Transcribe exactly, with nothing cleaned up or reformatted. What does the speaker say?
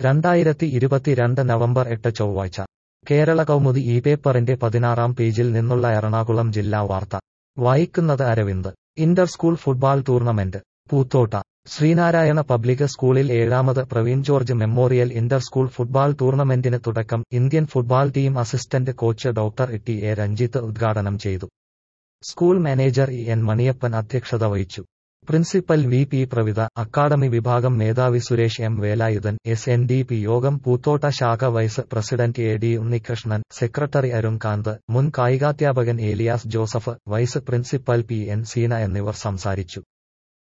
രണ്ടായിരത്തി ഇരുപത്തിരണ്ട് നവംബർ എട്ട് ചൊവ്വാഴ്ച കേരള കൗമുദി ഈ പേപ്പറിന്റെ പതിനാറാം പേജിൽ നിന്നുള്ള എറണാകുളം ജില്ലാ വാർത്ത വായിക്കുന്നത് Aravind. Inter school football tournament Poothotta. Sreenarayana public സ്കൂളിൽ ഏഴാമത് Praveen George memorial inter school football ടൂർണമെന്റിന് തുടക്കം. Indian football team assistant coach doctor T A Ranjith ഉദ്ഘാടനം ചെയ്തു. School manager E N Maniyappan അധ്യക്ഷത വഹിച്ചു. Principal V P Pravitha, academy വിഭാഗം മേധാവി Suresh M Velayudhan, S N D P Yogam Poothotta ശാഖ vice president A D Unnikrishnan, secretary Arun Kanth, മുൻ കായികാധ്യാപകൻ Elias Joseph, vice principal P N Seena എന്നിവർ സംസാരിച്ചു.